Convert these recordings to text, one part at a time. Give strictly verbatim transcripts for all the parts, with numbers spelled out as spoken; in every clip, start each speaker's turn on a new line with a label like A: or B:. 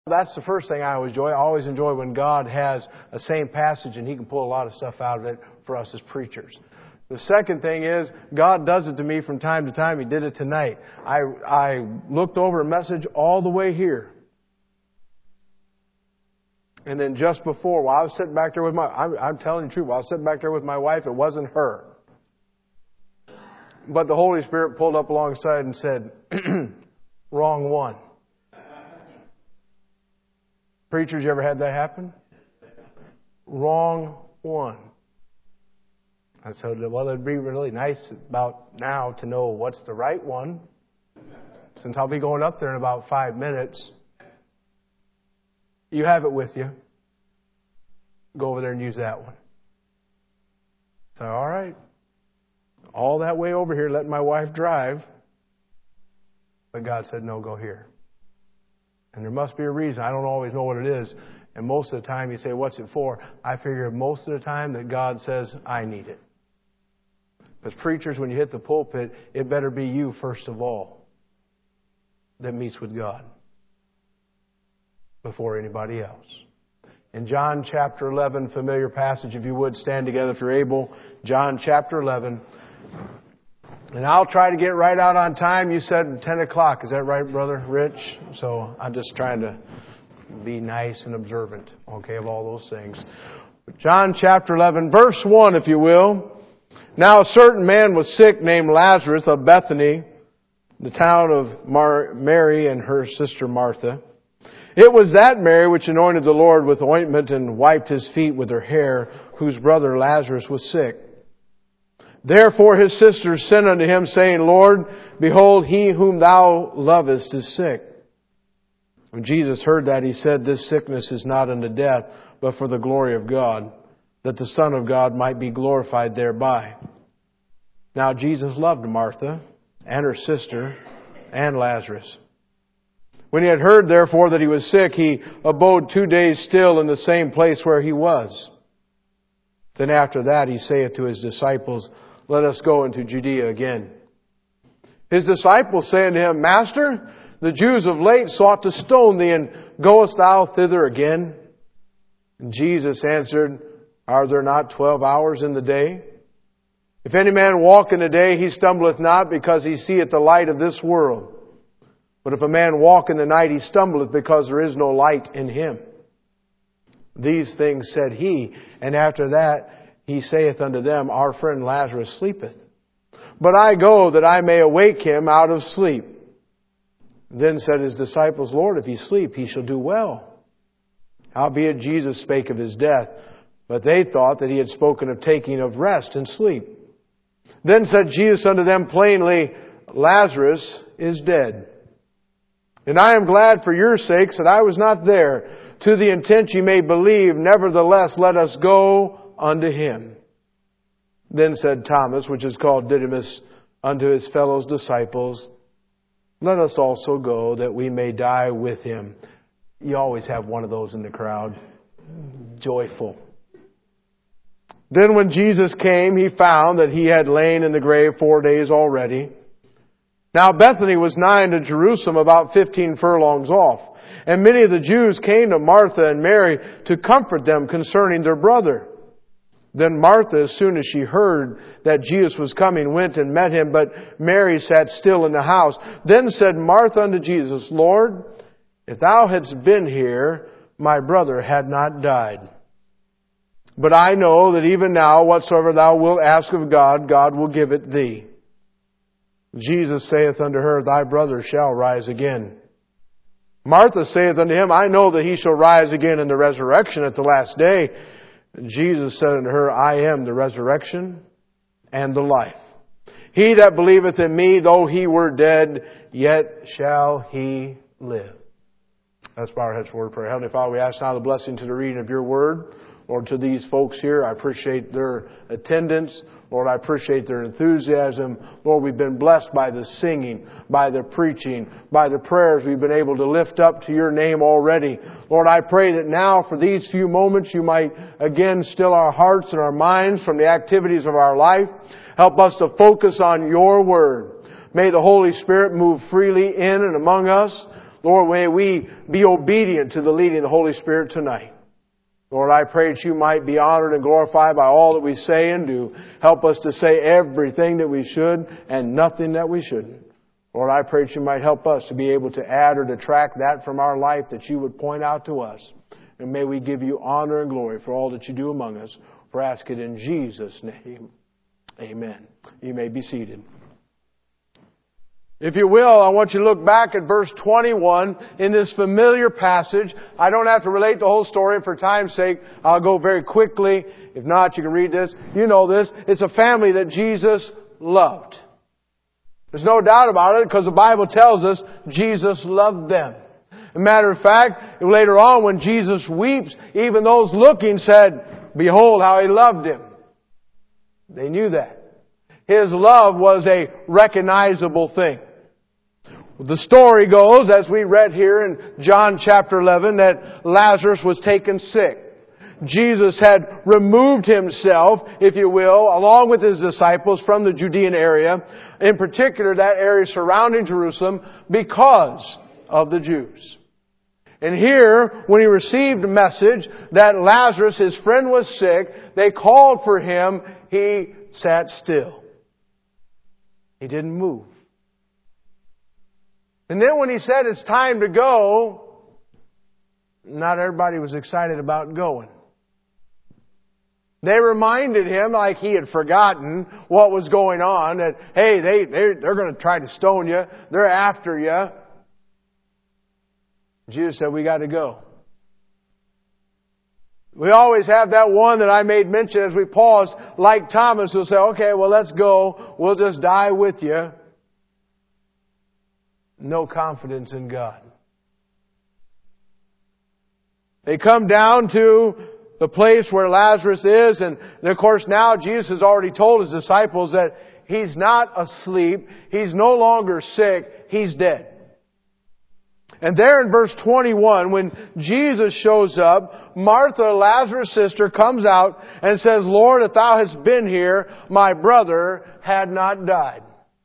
A: That's the first thing I always enjoy. I always enjoy when God has a same passage and He can pull a lot of stuff out of it for us as preachers. The second thing is, God does it to me from time to time. He did it tonight. I, I looked over a message all the way here. And then just before, while I was sitting back there with my, I'm, I'm telling you the truth, while I was sitting back there with my wife, it wasn't her. But the Holy Spirit pulled up alongside and said, wrong one. Preachers, you ever had that happen? Wrong one. I said, well, it'd be really nice about now to know what's the right one. Since I'll be going up there in about five minutes. You have it with you. Go over there and use that one. So, all right. All that way over here, letting my wife drive. But God said, no, go here. And there must be a reason. I don't always know what it is. And most of the time you say, what's it for? I figure most of the time that God says, I need it. Because preachers, when you hit the pulpit, it better be you first of all that meets with God before anybody else. In John chapter eleven, familiar passage, if you would stand together if you're able. John chapter eleven. And I'll try to get right out on time. You said ten o'clock. Is that right, Brother Rich? So I'm just trying to be nice and observant, okay, of all those things. John chapter eleven, verse one, if you will. Now a certain man was sick named Lazarus of Bethany, the town of Mar- Mary and her sister Martha. It was that Mary which anointed the Lord with ointment and wiped His feet with her hair, whose brother Lazarus was sick. Therefore his sisters sent unto Him, saying, Lord, behold, he whom Thou lovest is sick. When Jesus heard that, He said, This sickness is not unto death, but for the glory of God, that the Son of God might be glorified thereby. Now Jesus loved Martha and her sister and Lazarus. When He had heard, therefore, that he was sick, He abode two days still in the same place where He was. Then after that He saith to His disciples, Let us go into Judea again. His disciples say unto Him, Master, the Jews of late sought to stone Thee, and goest Thou thither again? And Jesus answered, Are there not twelve hours in the day? If any man walk in the day, he stumbleth not, because he seeth the light of this world. But if a man walk in the night, he stumbleth, because there is no light in him. These things said He, and after that He saith unto them, Our friend Lazarus sleepeth. But I go that I may awake him out of sleep. Then said His disciples, Lord, if he sleep, he shall do well. Howbeit Jesus spake of His death, but they thought that He had spoken of taking of rest and sleep. Then said Jesus unto them plainly, Lazarus is dead. And I am glad for your sakes that I was not there, to the intent ye may believe. Nevertheless, let us go unto him. Then said Thomas, which is called Didymus, unto his fellow disciples, Let us also go, that we may die with him. You always have one of those in the crowd. Joyful. Then when Jesus came, He found that He had lain in the grave four days already. Now Bethany was nigh to Jerusalem, about fifteen furlongs off. And many of the Jews came to Martha and Mary to comfort them concerning their brother. Then Martha, as soon as she heard that Jesus was coming, went and met Him, but Mary sat still in the house. Then said Martha unto Jesus, Lord, if Thou hadst been here, my brother had not died. But I know that even now, whatsoever Thou wilt ask of God, God will give it Thee. Jesus saith unto her, Thy brother shall rise again. Martha saith unto Him, I know that he shall rise again in the resurrection at the last day. And Jesus said unto her, I am the resurrection and the life. He that believeth in Me, though he were dead, yet shall he live. Let's bow our heads for word of prayer. Heavenly Father, we ask now the blessing to the reading of Your Word. Lord, to these folks here, I appreciate their attendance. Lord, I appreciate their enthusiasm. Lord, we've been blessed by the singing, by the preaching, by the prayers we've been able to lift up to Your name already. Lord, I pray that now for these few moments You might again still our hearts and our minds from the activities of our life. Help us to focus on Your Word. May the Holy Spirit move freely in and among us. Lord, may we be obedient to the leading of the Holy Spirit tonight. Lord, I pray that You might be honored and glorified by all that we say and do. Help us to say everything that we should and nothing that we shouldn't. Lord, I pray that You might help us to be able to add or detract that from our life that You would point out to us. And may we give You honor and glory for all that You do among us. For ask it in Jesus' name. Amen. You may be seated. If you will, I want you to look back at verse twenty-one in this familiar passage. I don't have to relate the whole story. For time's sake, I'll go very quickly. If not, you can read this. You know this. It's a family that Jesus loved. There's no doubt about it because the Bible tells us Jesus loved them. As a matter of fact, later on when Jesus weeps, even those looking said, "Behold how He loved him." They knew that. His love was a recognizable thing. The story goes, as we read here in John chapter eleven, that Lazarus was taken sick. Jesus had removed Himself, if you will, along with His disciples from the Judean area, in particular that area surrounding Jerusalem, because of the Jews. And here, when He received a message that Lazarus, his friend, was sick, they called for Him. He sat still. He didn't move. And then when He said it's time to go, not everybody was excited about going. They reminded Him, like He had forgotten what was going on, that, hey, they, they're, they're going to try to stone you. They're after you. Jesus said, we got to go. We always have that one that I made mention as we pause, like Thomas, who'll say, okay, well, let's go. We'll just die with you. No confidence in God. They come down to the place where Lazarus is, and of course now Jesus has already told His disciples that He's not asleep. He's no longer sick. He's dead. And there in verse twenty-one, when Jesus shows up, Martha, Lazarus' sister, comes out and says, Lord, if Thou hadst been here, my brother had not died.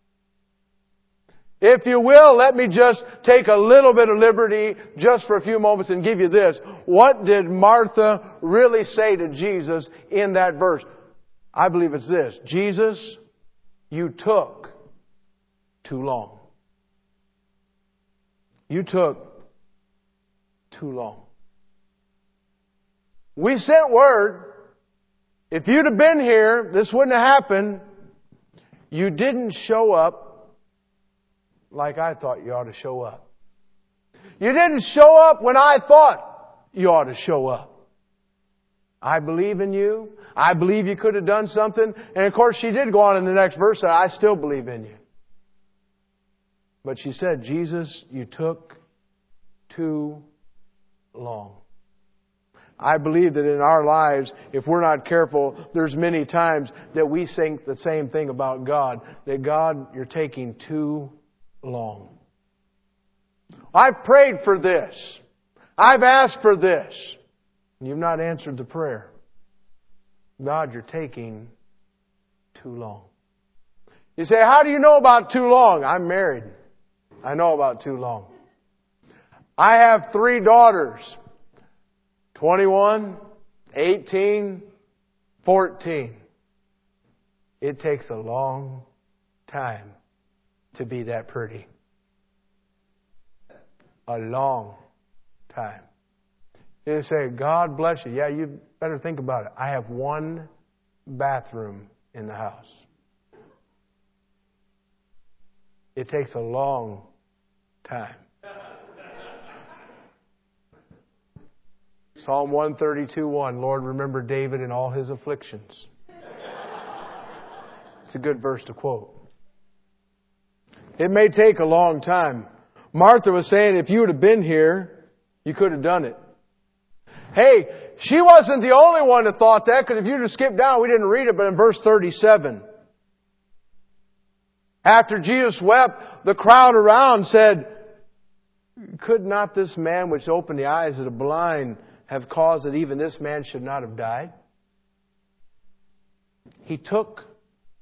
A: If you will, let me just take a little bit of liberty just for a few moments and give you this. What did Martha really say to Jesus in that verse? I believe it's this. Jesus, You took too long. You took too long. We sent word. If you'd have been here, this wouldn't have happened. You didn't show up like I thought you ought to show up. You didn't show up when I thought you ought to show up. I believe in you. I believe you could have done something. And of course she did go on in the next verse, I still believe in you. But she said, Jesus, You took too long. I believe that in our lives, if we're not careful, there's many times that we think the same thing about God. That God, You're taking too long. I've prayed for this. I've asked for this. And You've not answered the prayer. God, You're taking too long. You say, how do you know about too long? I'm married. I know about too long. I have three daughters. twenty-one, eighteen, fourteen. It takes a long time to be that pretty. A long time. You say, God bless you. Yeah, you better think about it. I have one bathroom in the house. It takes a long time. Psalm one thirty-two, one. Lord, remember David in all his afflictions. It's a good verse to quote. It may take a long time. Martha was saying, if you would have been here, you could have done it. Hey, she wasn't the only one that thought that, because if you just skip down, we didn't read it, but in verse thirty-seven. After Jesus wept, the crowd around said, could not this man which opened the eyes of the blind have caused that even this man should not have died? He took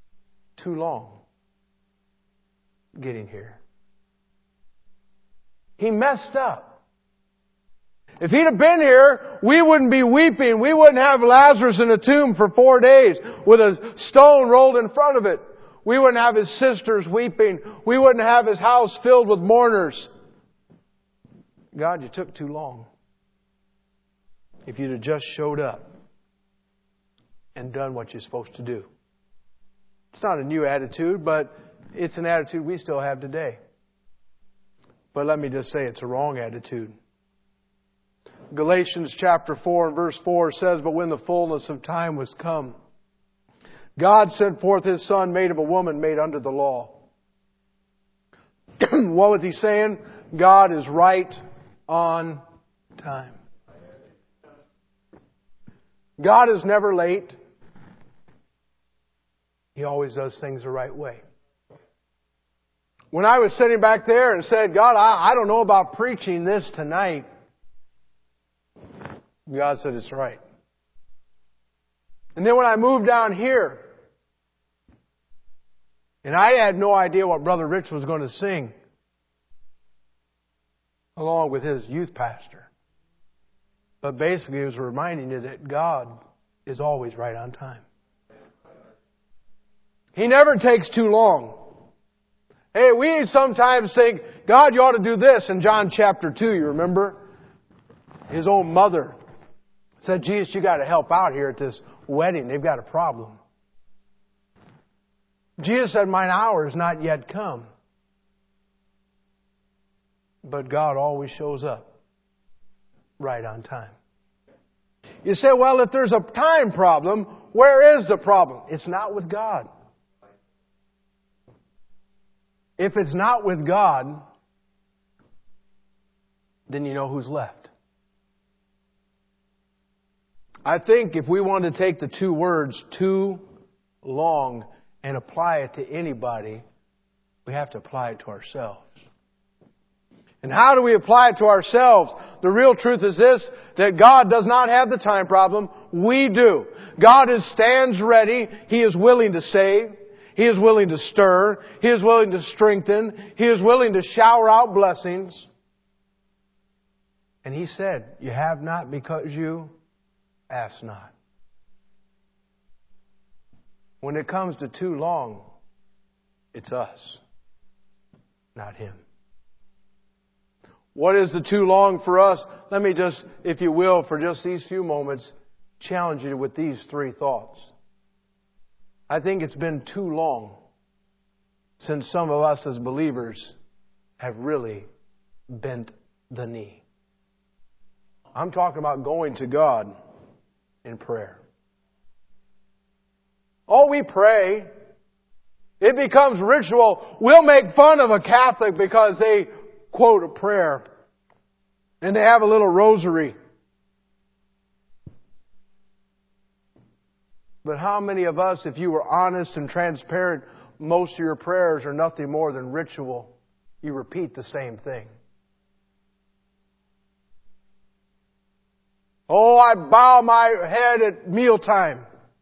A: too long getting here. He messed up. If He'd have been here, we wouldn't be weeping. We wouldn't have Lazarus in a tomb for four days with a stone rolled in front of it. We wouldn't have his sisters weeping. We wouldn't have his house filled with mourners. God, you took too long. If you'd have just showed up and done what you're supposed to do. It's not a new attitude, but it's an attitude we still have today. But let me just say it's a wrong attitude. Galatians chapter four and verse four says, "But when the fullness of time was come, God sent forth His Son, made of a woman, made under the law." What was He saying? God is right on time. God is never late. He always does things the right way. When I was sitting back there and said, God, I, I don't know about preaching this tonight, God said it's right. And then when I moved down here, and I had no idea what Brother Rich was going to sing, along with his youth pastor. But basically it was reminding you that God is always right on time. He never takes too long. Hey, we sometimes think, God, you ought to do this. In John chapter two, you remember? His own mother said, Jesus, you got to help out here at this wedding. They've got a problem. Jesus said, mine hour is not yet come. But God always shows up right on time. You say, well, if there's a time problem, where is the problem? It's not with God. If it's not with God, then you know who's left. I think if we want to take the two words, too long, and apply it to anybody, we have to apply it to ourselves. And how do we apply it to ourselves? The real truth is this, that God does not have the time problem. We do. God is, stands ready. He is willing to save. He is willing to stir. He is willing to strengthen. He is willing to shower out blessings. And He said, you have not because you ask not. When it comes to too long, it's us, not Him. What is the too long for us? Let me just, if you will, for just these few moments, challenge you with these three thoughts. I think it's been too long since some of us as believers have really bent the knee. I'm talking about going to God in prayer. Oh, we pray. It becomes ritual. We'll make fun of a Catholic because they quote a prayer and they have a little rosary. But how many of us, if you were honest and transparent, most of your prayers are nothing more than ritual. You repeat the same thing. Oh, I bow my head at mealtime.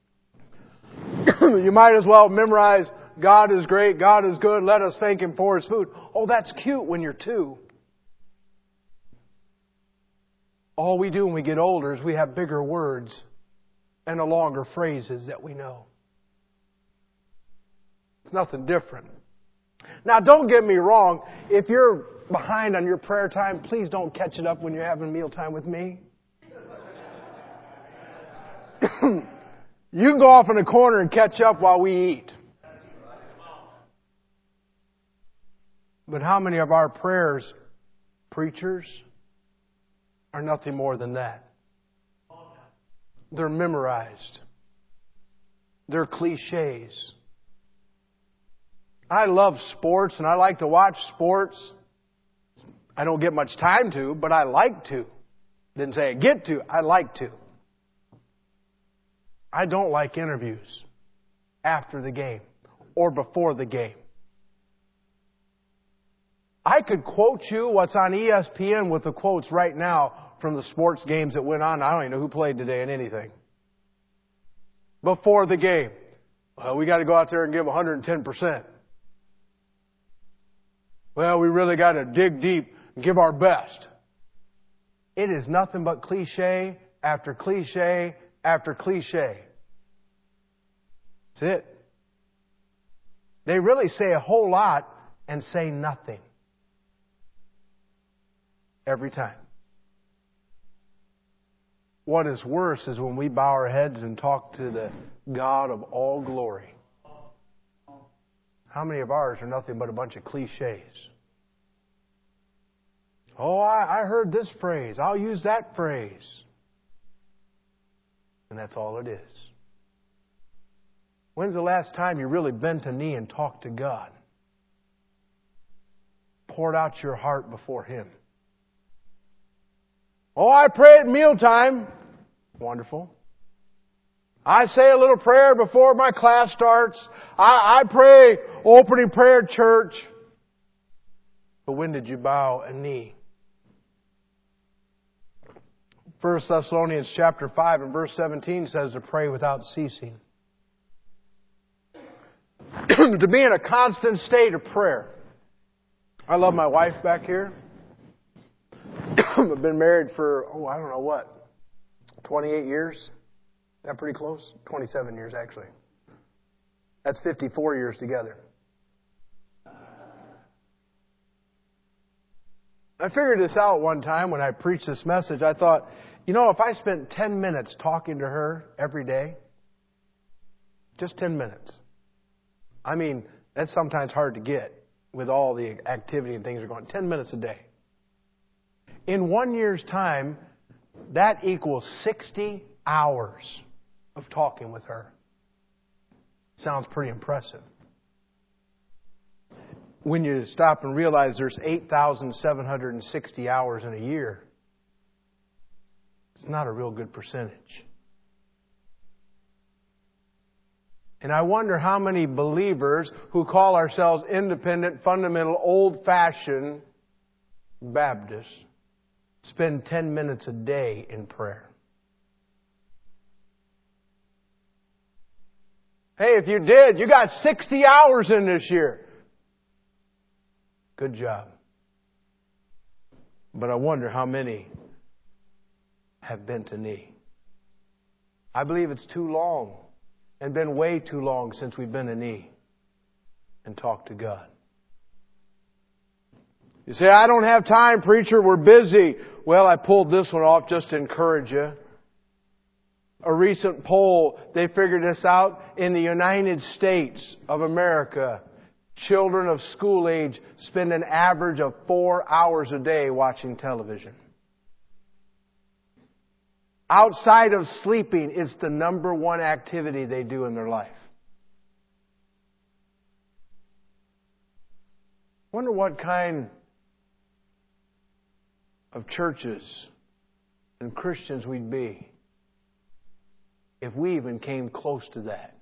A: You might as well memorize, God is great, God is good, let us thank Him for His food. Oh, that's cute when you're two. All we do when we get older is we have bigger words and the longer phrases that we know. It's nothing different. Now, don't get me wrong. If you're behind on your prayer time, please don't catch it up when you're having mealtime with me. You can go off in a corner and catch up while we eat. But how many of our prayers, preachers, are nothing more than that? They're memorized. They're cliches. I love sports and I like to watch sports. I don't get much time to, but I like to. Didn't say I get to, I like to. I don't like interviews after the game or before the game. I could quote you what's on E S P N with the quotes right now from the sports games that went on. I don't even know who played today in anything. Before the game. Well, we got to go out there and give one hundred ten percent. Well, we really got to dig deep. give our best. It is nothing but cliche after cliche after cliche. That's it. They really say a whole lot and say nothing. Every time. What is worse is when we bow our heads and talk to the God of all glory. How many of ours are nothing but a bunch of cliches? Oh, I, I heard this phrase. I'll use that phrase. And that's all it is. When's the last time you really bent a knee and talked to God? Poured out your heart before Him. Oh, I pray at mealtime. Wonderful. I say a little prayer before my class starts. I, I pray opening prayer at church. But when did you bow a knee? First Thessalonians chapter five and verse seventeen says to pray without ceasing. To be in a constant state of prayer. I love my wife back here. I've been married for, oh, I don't know what, twenty-eight years? Is that pretty close? twenty-seven years, actually. That's fifty-four years together. I figured this out one time when I preached this message. I thought, you know, if I spent ten minutes talking to her every day, just ten minutes. I mean, that's sometimes hard to get with all the activity and things that are going on. ten minutes a day. In one year's time, that equals sixty hours of talking with her. Sounds pretty impressive. When you stop and realize there's eight thousand seven hundred sixty hours in a year, it's not a real good percentage. And I wonder how many believers who call ourselves independent, fundamental, old-fashioned Baptists spend ten minutes a day in prayer. Hey, if you did, you got sixty hours in this year. Good job. But I wonder how many have bent a knee. I believe it's too long and been way too long since we've bent a knee and talked to God. You say, I don't have time, preacher, we're busy. Well, I pulled this one off just to encourage you. A recent poll, they figured this out. In the United States of America, children of school age spend an average of four hours a day watching television. Outside of sleeping, it's the number one activity they do in their life. Wonder what kind of churches and Christians we'd be if we even came close to that.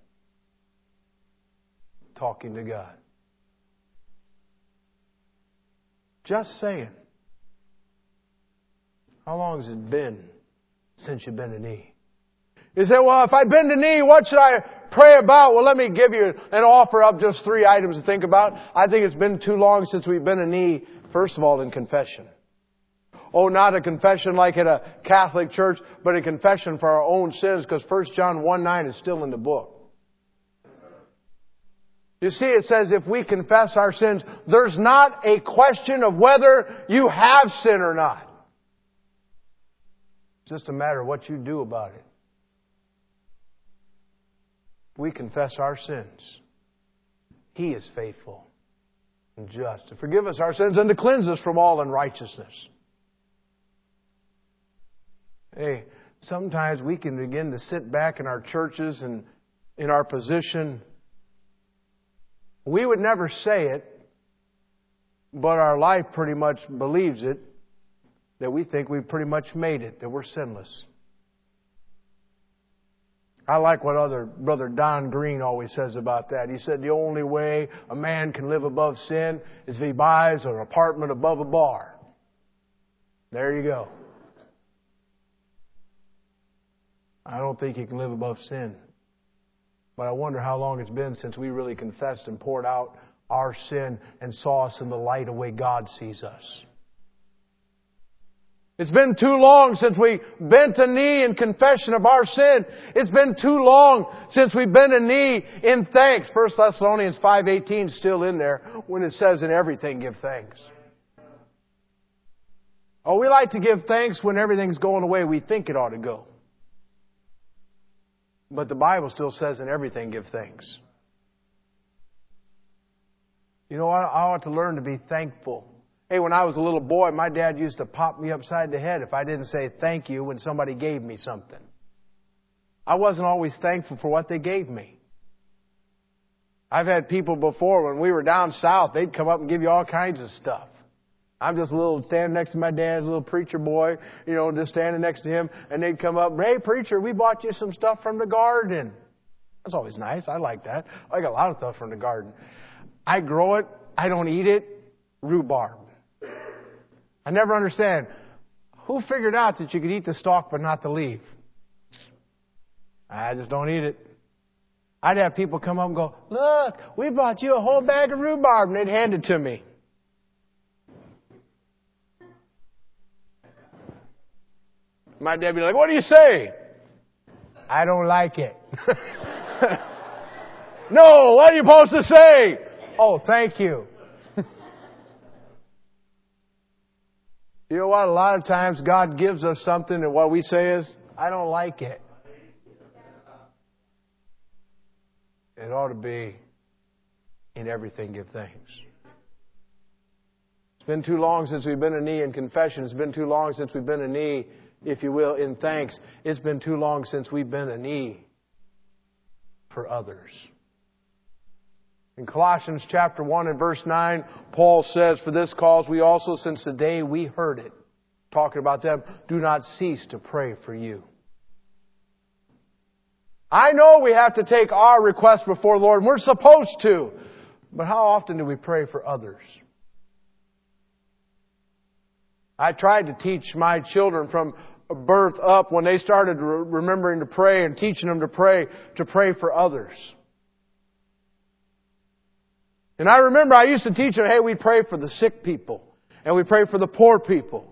A: Talking to God. Just saying. How long has it been since you bent a knee? You say, well, if I bend a knee, what should I pray about? Well, let me give you an offer of just three items to think about. I think it's been too long since we've bent a knee, first of all, in confession. Oh, not a confession like at a Catholic church, but a confession for our own sins, because First John one nine is still in the book. You see, it says if we confess our sins, there's not a question of whether you have sin or not. It's just a matter of what you do about it. If we confess our sins, He is faithful and just to forgive us our sins and to cleanse us from all unrighteousness. Hey, sometimes we can begin to sit back in our churches and in our position. We would never say it, but our life pretty much believes it, that we think we've pretty much made it, that we're sinless. I like what other Brother Don Green always says about that. He said the only way a man can live above sin is if he buys an apartment above a bar. There you go. I don't think you can live above sin. But I wonder how long it's been since we really confessed and poured out our sin and saw us in the light of the way God sees us. It's been too long since we bent a knee in confession of our sin. It's been too long since we bent a knee in thanks. First Thessalonians five eighteen is still in there when it says, in everything give thanks. Oh, we like to give thanks when everything's going the way we think it ought to go. But the Bible still says, in everything give thanks. You know, I, I ought to learn to be thankful. Hey, when I was a little boy, my dad used to pop me upside the head if I didn't say thank you when somebody gave me something. I wasn't always thankful for what they gave me. I've had people before, when we were down south, they'd come up and give you all kinds of stuff. I'm just a little standing next to my dad, a little preacher boy, you know, just standing next to him, and they'd come up, hey, preacher, we bought you some stuff from the garden. That's always nice. I like that. I got a lot of stuff from the garden. I grow it. I don't eat it. Rhubarb. I never understand. Who figured out that you could eat the stalk but not the leaf? I just don't eat it. I'd have people come up and go, look, we bought you a whole bag of rhubarb, and they'd hand it to me. My dad would be like, what do you say? I don't like it. No, what are you supposed to say? Oh, thank you. You know what? A lot of times God gives us something and what we say is, I don't like it. It ought to be, in everything give thanks. It's been too long since we've been a knee in confession. It's been too long since we've been a knee, if you will, in thanks. It's been too long since we've been a knee for others. In Colossians chapter one and verse nine, Paul says, for this cause we also, since the day we heard it, talking about them, do not cease to pray for you. I know we have to take our requests before the Lord, and we're supposed to. But how often do we pray for others? I tried to teach my children from birth up, when they started remembering to pray and teaching them to pray, to pray for others. And I remember I used to teach them, hey, we pray for the sick people. And we pray for the poor people.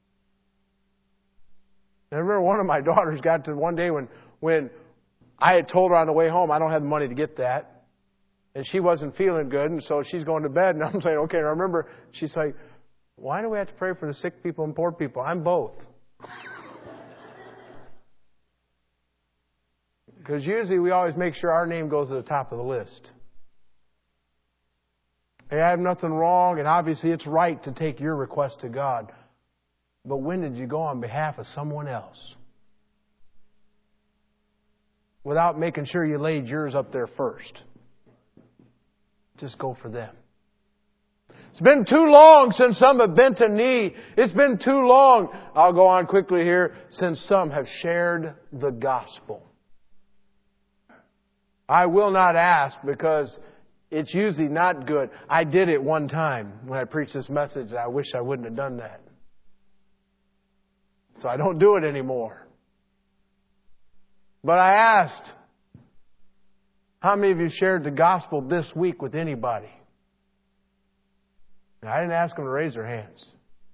A: And I remember one of my daughters got to one day when, when I had told her on the way home, I don't have the money to get that. And she wasn't feeling good, and so she's going to bed. And I'm saying, okay, and I remember, she's like, why do we have to pray for the sick people and poor people? I'm both. Because usually we always make sure our name goes to the top of the list. Hey, I have nothing wrong, and obviously it's right to take your request to God. But when did you go on behalf of someone else? Without making sure you laid yours up there first. Just go for them. It's been too long since some have bent a knee. It's been too long, I'll go on quickly here, since some have shared the gospel. I will not ask because it's usually not good. I did it one time when I preached this message, and I wish I wouldn't have done that. So I don't do it anymore. But I asked, how many of you shared the gospel this week with anybody? And I didn't ask them to raise their hands.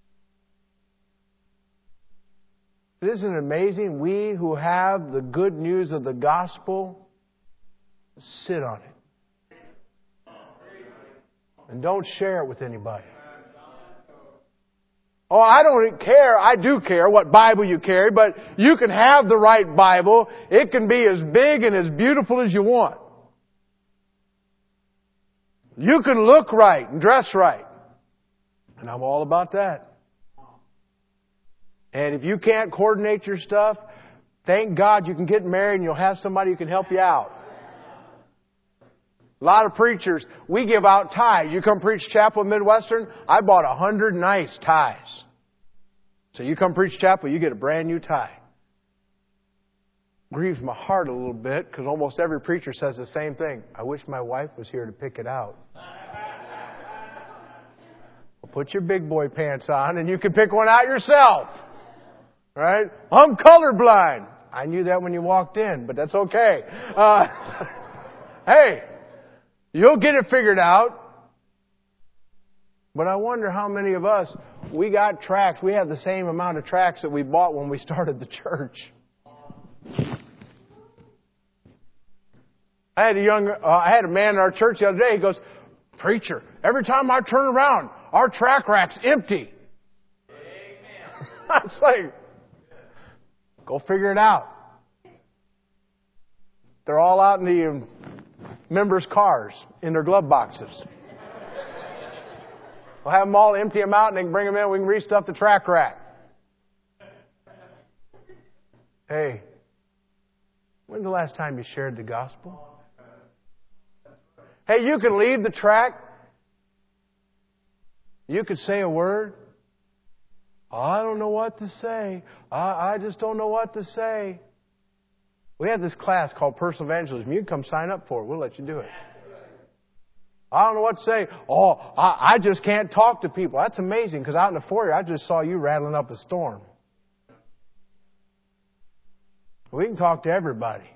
A: Isn't it amazing? We who have the good news of the gospel sit on it. And don't share it with anybody. Oh, I don't care. I do care what Bible you carry, but you can have the right Bible. It can be as big and as beautiful as you want. You can look right and dress right. And I'm all about that. And if you can't coordinate your stuff, thank God you can get married and you'll have somebody who can help you out. A lot of preachers, we give out ties. You come preach chapel in Midwestern, I bought a hundred nice ties. So you come preach chapel, you get a brand new tie. Grieves my heart a little bit because almost every preacher says the same thing. I wish my wife was here to pick it out. Well, put your big boy pants on and you can pick one out yourself. Right? I'm colorblind. I knew that when you walked in, but that's okay. Uh, hey, you'll get it figured out. But I wonder how many of us, we got tracts. We have the same amount of tracts that we bought when we started the church. I had a young, uh, I had a man in our church the other day. He goes, "Preacher, every time I turn around, our tract rack's empty." Amen. I was like, go figure it out. They're all out in the um, members' cars in their glove boxes. We'll have them all, empty them out, and they can bring them in. We can restuff the tract rack. Hey, when's the last time you shared the gospel? Hey, you can leave the tract. You could say a word. Oh, I don't know what to say. I, I just don't know what to say. We have this class called Personal Evangelism. You can come sign up for it. We'll let you do it. I don't know what to say. Oh, I, I just can't talk to people. That's amazing, because out in the foyer, I just saw you rattling up a storm. We can talk to everybody.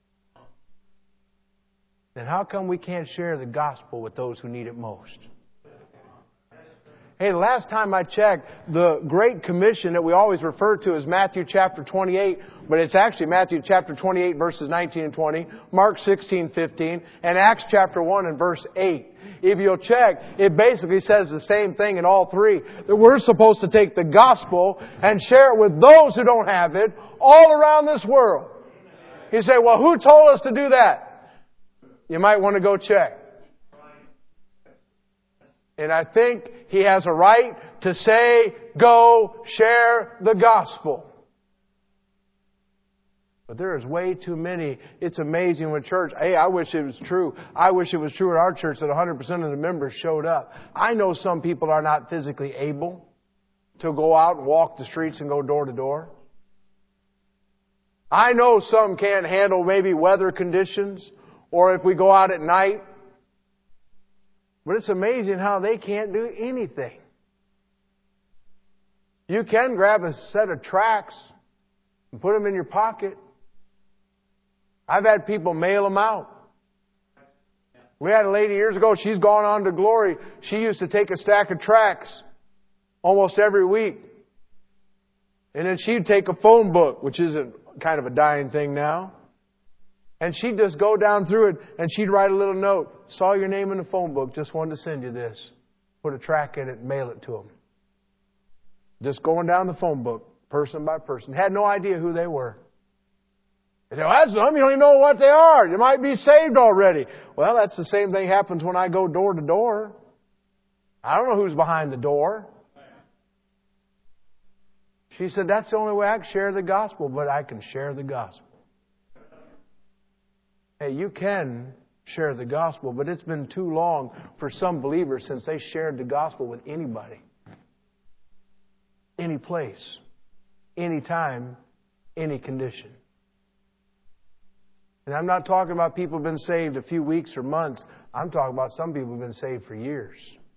A: Then how come we can't share the gospel with those who need it most? Hey, the last time I checked, the Great Commission that we always refer to is Matthew chapter twenty-eight, but it's actually Matthew chapter twenty-eight verses nineteen and twenty, Mark sixteen, fifteen, and Acts chapter one and verse eight. If you'll check, it basically says the same thing in all three. That we're supposed to take the gospel and share it with those who don't have it all around this world. You say, well, who told us to do that? You might want to go check. And I think he has a right to say, go share the gospel. But there is way too many. It's amazing when church, hey, I wish it was true. I wish it was true at our church that one hundred percent of the members showed up. I know some people are not physically able to go out and walk the streets and go door to door. I know some can't handle maybe weather conditions or if we go out at night. But it's amazing how they can't do anything. You can grab a set of tracts and put them in your pocket. I've had people mail them out. We had a lady years ago, she's gone on to glory. She used to take a stack of tracts almost every week. And then she'd take a phone book, which isn't kind of a dying thing now. And she'd just go down through it and she'd write a little note. Saw your name in the phone book, just wanted to send you this. Put a tract in it and mail it to them. Just going down the phone book, person by person. Had no idea who they were. They say, well, that's them. You don't even know what they are. You might be saved already. Well, that's the same thing happens when I go door to door. I don't know who's behind the door. She said, that's the only way I can share the gospel, but I can share the gospel. Hey, you can share the gospel, but it's been too long for some believers since they shared the gospel with anybody. Any place, any time, any condition. And I'm not talking about people who've been saved a few weeks or months. I'm talking about some people who've been saved for years.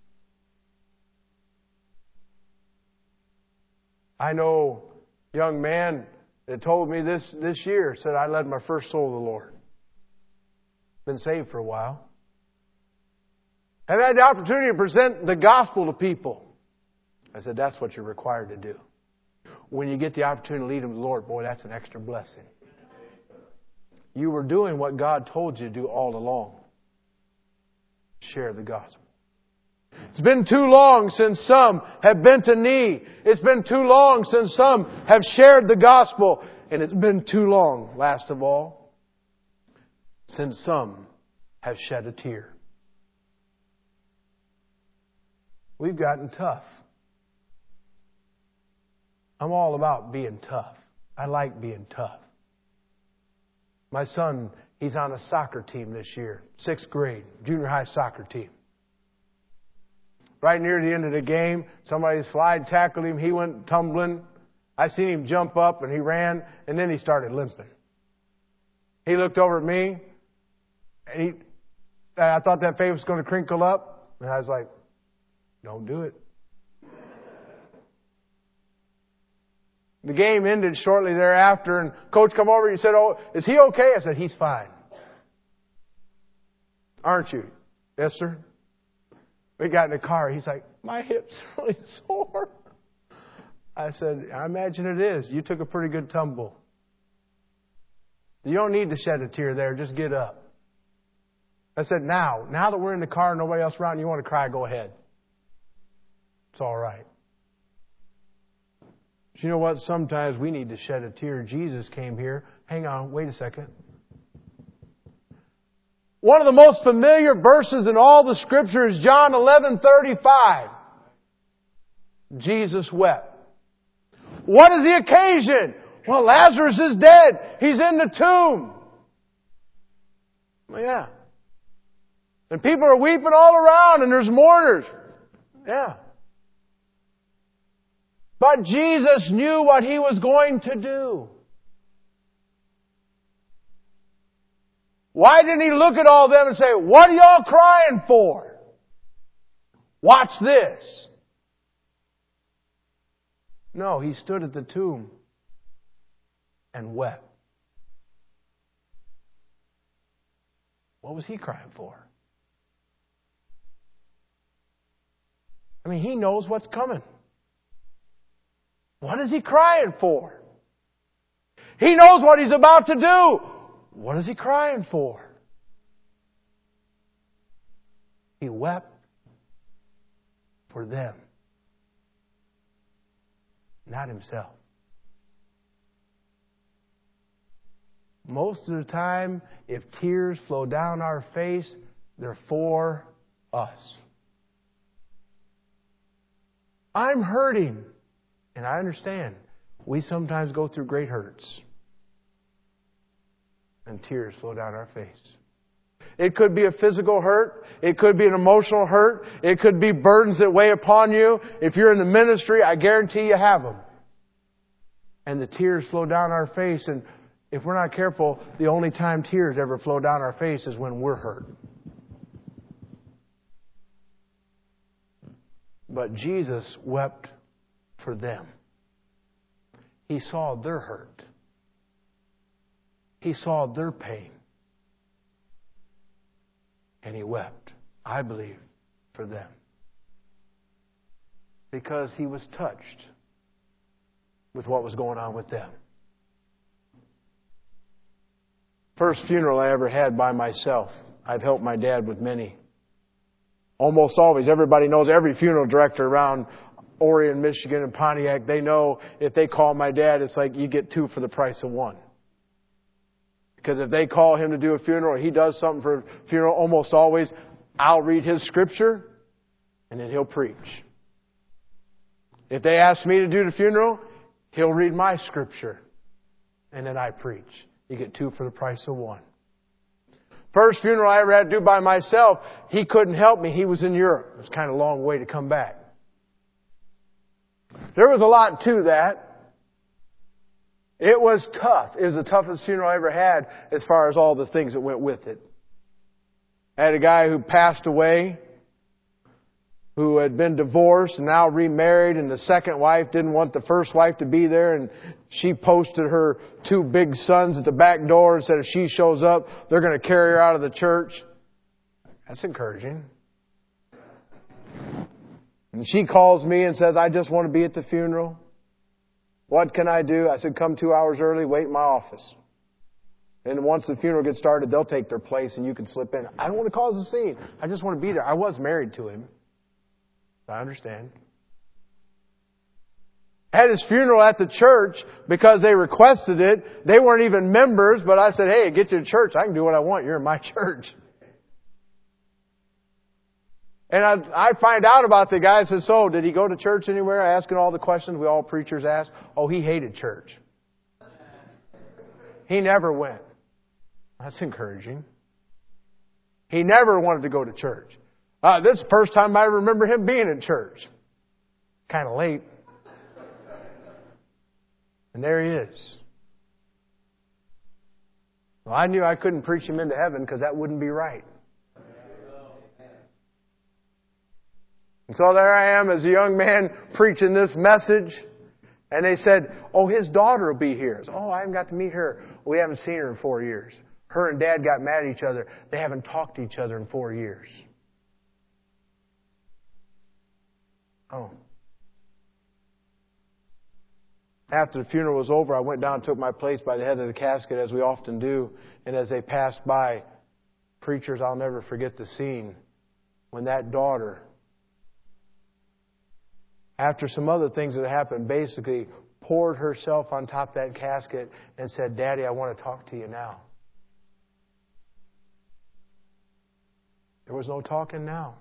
A: I know a young man that told me this this year, said, I led my first soul to the Lord. Been saved for a while. I've had the opportunity to present the gospel to people. I said, that's what you're required to do. When you get the opportunity to lead them to the Lord, boy, that's an extra blessing. You were doing what God told you to do all along. Share the gospel. It's been too long since some have bent a knee. It's been too long since some have shared the gospel. And it's been too long, last of all, since some have shed a tear. We've gotten tough. I'm all about being tough. I like being tough. My son, he's on a soccer team this year, sixth grade, junior high soccer team. Right near the end of the game, somebody slide tackled him. He went tumbling. I seen him jump up and he ran, and then he started limping. He looked over at me, and he, I thought that face was going to crinkle up, and I was like, don't do it. The game ended shortly thereafter, and coach come over and he said, oh, is he okay? I said, he's fine. Aren't you? Yes, sir. We got in the car. He's like, my hip's really sore. I said, I imagine it is. You took a pretty good tumble. You don't need to shed a tear there. Just get up. I said, now, now that we're in the car and nobody else around, you want to cry, go ahead. It's all right. But you know what? Sometimes we need to shed a tear. Jesus came here. Hang on, wait a second. One of the most familiar verses in all the Scripture is John eleven thirty-five. Jesus wept. What is the occasion? Well, Lazarus is dead. He's in the tomb. Well, yeah. And people are weeping all around and there's mourners. Yeah. But Jesus knew what He was going to do. Why didn't He look at all of them and say, what are y'all crying for? Watch this. No, He stood at the tomb and wept. What was He crying for? I mean, He knows what's coming. What is He crying for? He knows what He's about to do. What is He crying for? He wept for them, not Himself. Most of the time, if tears flow down our face, they're for us. I'm hurting. And I understand. We sometimes go through great hurts. And tears flow down our face. It could be a physical hurt. It could be an emotional hurt. It could be burdens that weigh upon you. If you're in the ministry, I guarantee you have them. And the tears flow down our face. And if we're not careful, the only time tears ever flow down our face is when we're hurt. But Jesus wept for them. He saw their hurt. He saw their pain. And He wept, I believe, for them. Because He was touched with what was going on with them. First funeral I ever had by myself. I've helped my dad with many. Almost always. Everybody knows every funeral director around Orion, Michigan, and Pontiac. They know if they call my dad, it's like you get two for the price of one. Because if they call him to do a funeral, or he does something for a funeral, almost always, I'll read his scripture, and then he'll preach. If they ask me to do the funeral, he'll read my scripture, and then I preach. You get two for the price of one. First funeral I ever had to do by myself, he couldn't help me. He was in Europe. It was kind of a long way to come back. There was a lot to that. It was tough. It was the toughest funeral I ever had as far as all the things that went with it. I had a guy who passed away, who had been divorced and now remarried, and the second wife didn't want the first wife to be there, and she posted her two big sons at the back door and said if she shows up, they're going to carry her out of the church. That's encouraging. And she calls me and says, I just want to be at the funeral. What can I do? I said, come two hours early, wait in my office. And once the funeral gets started, they'll take their place and you can slip in. I don't want to cause a scene. I just want to be there. I was married to him. I understand. I had his funeral at the church because they requested it. They weren't even members, but I said, hey, get to the church. I can do what I want. You're in my church. And I, I find out about the guy and said, so, did he go to church anywhere? Asking all the questions we all preachers ask. Oh, he hated church. He never went. That's encouraging. He never wanted to go to church. Uh, this is the first time I remember him being in church. Kind of late. And there he is. Well, I knew I couldn't preach him into heaven because that wouldn't be right. And so there I am as a young man preaching this message. And they said, oh, his daughter will be here. So, oh, I haven't got to meet her. We haven't seen her in four years. Her and Dad got mad at each other. They haven't talked to each other in four years. Oh. After the funeral was over, I went down and took my place by the head of the casket, as we often do. And as they passed by, preachers, I'll never forget the scene when that daughter, after some other things that happened, basically poured herself on top of that casket and said, "Daddy, I want to talk to you now." There was no talking now.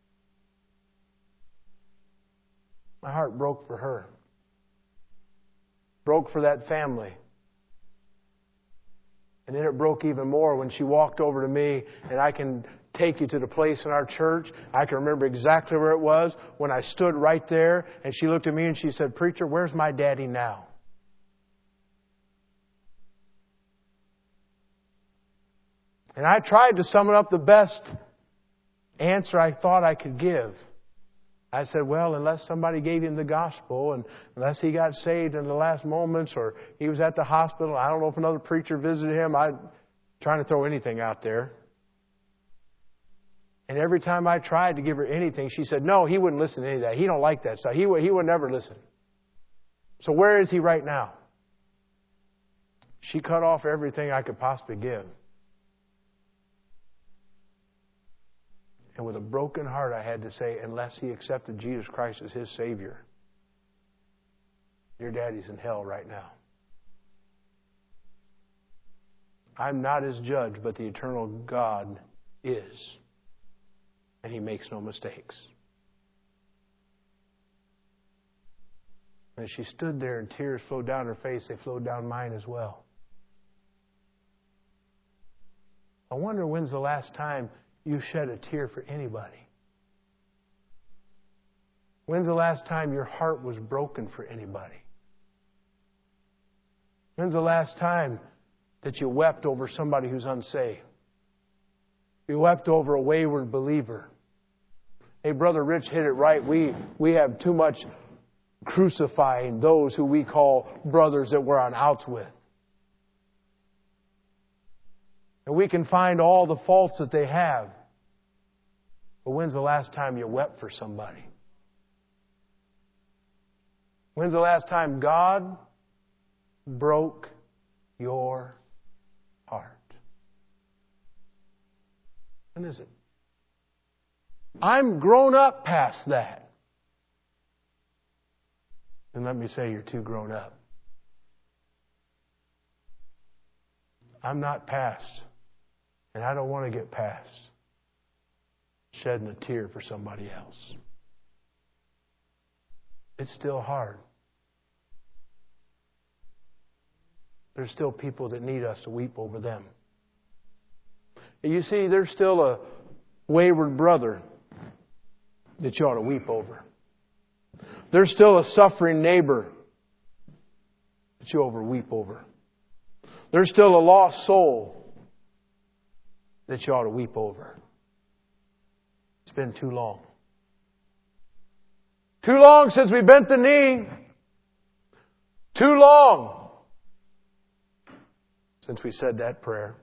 A: My heart broke for her. Broke for that family. And then it broke even more when she walked over to me, and I can take you to the place in our church. I can remember exactly where it was when I stood right there, and she looked at me and she said, "Preacher, where's my daddy now?" And I tried to sum it up the best answer I thought I could give. I said, well, unless somebody gave him the gospel, and unless he got saved in the last moments, or he was at the hospital, I don't know if another preacher visited him. I'm trying to throw anything out there. And every time I tried to give her anything, she said, no, he wouldn't listen to any of that. He don't like that stuff. He would, he would never listen. So where is he right now? She cut off everything I could possibly give. And with a broken heart, I had to say, unless he accepted Jesus Christ as his Savior, your daddy's in hell right now. I'm not his judge, but the eternal God is. And he makes no mistakes. And as she stood there and tears flowed down her face, they flowed down mine as well. I wonder when's the last time you shed a tear for anybody? When's the last time your heart was broken for anybody? When's the last time that you wept over somebody who's unsaved? You wept over a wayward believer. Hey, Brother Rich hit it right. We, we have too much crucifying those who we call brothers that we're on outs with. And we can find all the faults that they have. But when's the last time you wept for somebody? When's the last time God broke your heart? When is it? I'm grown up past that. And let me say, you're too grown up. I'm not past. And I don't want to get past shedding a tear for somebody else. It's still hard. There's still people that need us to weep over them. And you see, there's still a wayward brother that you ought to weep over. There's still a suffering neighbor that you over weep over. There's still a lost soul that you ought to weep over. It's been too long. Too long since we bent the knee. Too long since we said that prayer.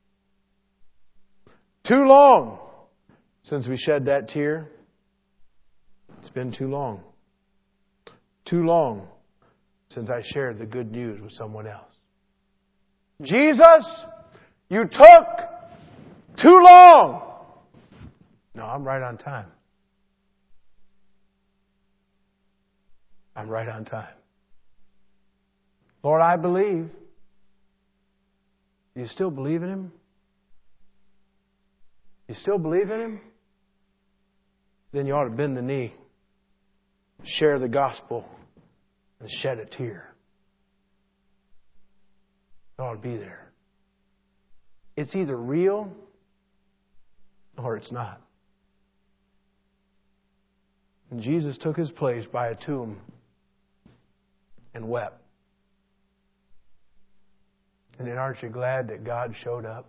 A: Too long since we shed that tear. It's been too long. Too long since I shared the good news with someone else. Jesus, you took too long. No, I'm right on time. I'm right on time. Lord, I believe. Do you still believe in Him? You still believe in Him? Then you ought to bend the knee, share the gospel, and shed a tear. You ought to be there. It's either real or it's not. And Jesus took His place by a tomb and wept. And then aren't you glad that God showed up?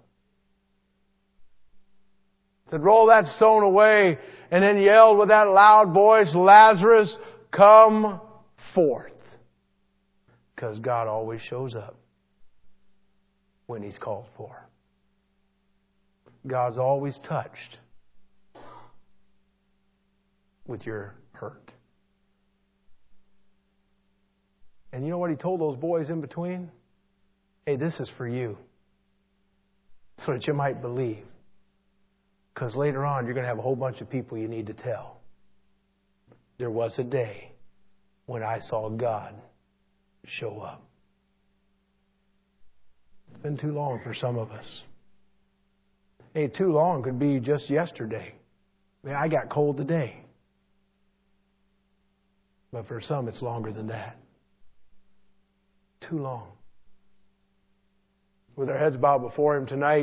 A: Said, roll that stone away, and then yelled with that loud voice, Lazarus, come forth. Because God always shows up when He's called for. God's always touched with your hurt. And you know what he told those boys in between? Hey, this is for you. So that you might believe. Because later on, you're going to have a whole bunch of people you need to tell. There was a day when I saw God show up. It's been too long for some of us. Hey, too long could be just yesterday. I mean, I got cold today. But for some, it's longer than that. Too long. With our heads bowed before Him tonight,